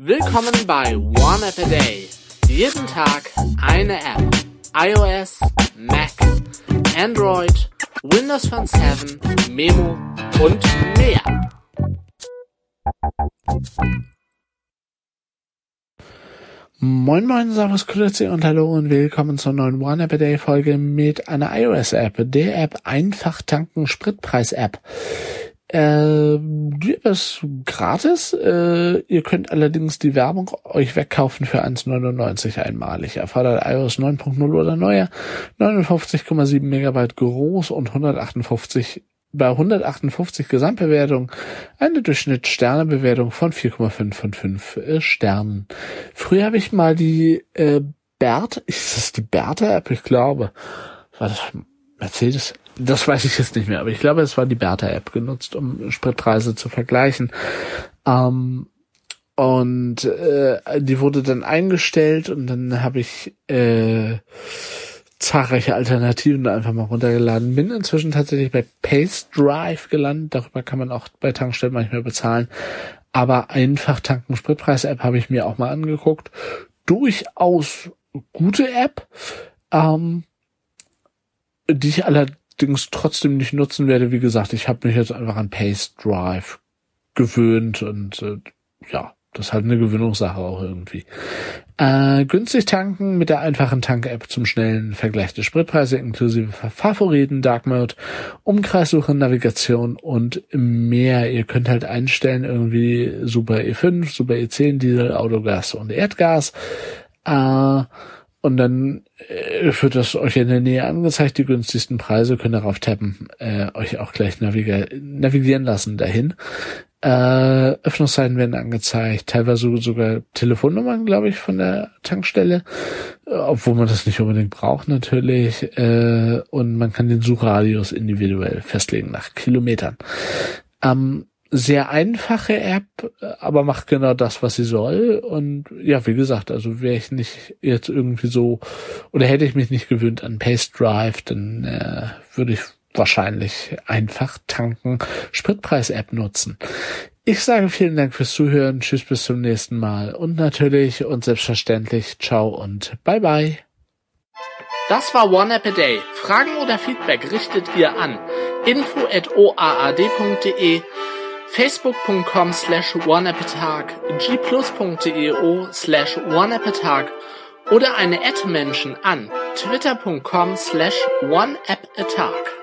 Willkommen bei One App a Day. Jeden Tag eine App. iOS, Mac, Android, Windows Phone 7, Memo und mehr. Moin moin, servus, grüezi und hallo und willkommen zur neuen One App a Day Folge mit einer iOS-App, der App Einfach tanken Spritpreis-App. Die App ist gratis, ihr könnt allerdings die Werbung euch wegkaufen für 1,99 einmalig. Erfordert iOS 9.0 oder neuer, 59,7 Megabyte groß und bei 158 Gesamtbewertung eine Durchschnitt-Sterne-Bewertung von 4,5 von 5 Sternen. Früher habe ich mal die ist das die Bertha-App? Ich glaube. War das Mercedes? Das weiß ich jetzt nicht mehr, aber ich glaube, es war die Bertha-App genutzt, um Spritpreise zu vergleichen. Und die wurde dann eingestellt und dann habe ich zahlreiche Alternativen einfach mal runtergeladen. Bin inzwischen tatsächlich bei Pacedrive gelandet. Darüber kann man auch bei Tankstellen manchmal bezahlen. Aber Einfach tanken Spritpreis-App habe ich mir auch mal angeguckt. Durchaus gute App, die ich allerdings trotzdem nicht nutzen werde. Wie gesagt, ich habe mich jetzt einfach an Pacedrive gewöhnt und das ist halt eine Gewöhnungssache auch irgendwie. Günstig tanken mit der einfachen Tank-App zum schnellen Vergleich der Spritpreise inklusive Favoriten, Dark Mode, Umkreissuche, Navigation und mehr. Ihr könnt halt einstellen irgendwie Super E5, Super E10, Diesel, Autogas und Erdgas. Und dann wird das euch in der Nähe angezeigt, die günstigsten Preise, könnt darauf tappen, euch auch gleich navigieren lassen dahin. Öffnungszeiten werden angezeigt, teilweise sogar Telefonnummern, glaube ich, von der Tankstelle, obwohl man das nicht unbedingt braucht natürlich, und man kann den Suchradius individuell festlegen nach Kilometern. Sehr einfache App, aber macht genau das, was sie soll. Und ja, wie gesagt, also wäre ich nicht jetzt irgendwie so, oder hätte ich mich nicht gewöhnt an Pacedrive, dann würde ich wahrscheinlich Einfach tanken Spritpreis-App nutzen. Ich sage vielen Dank fürs Zuhören, tschüss, bis zum nächsten Mal und natürlich und selbstverständlich ciao und bye bye. Das war One App a Day. Fragen oder Feedback richtet ihr an info@oaad.de, facebook.com/oneappatag, gplus.io/oneappatag oder eine @Menschen an twitter.com/oneappatag.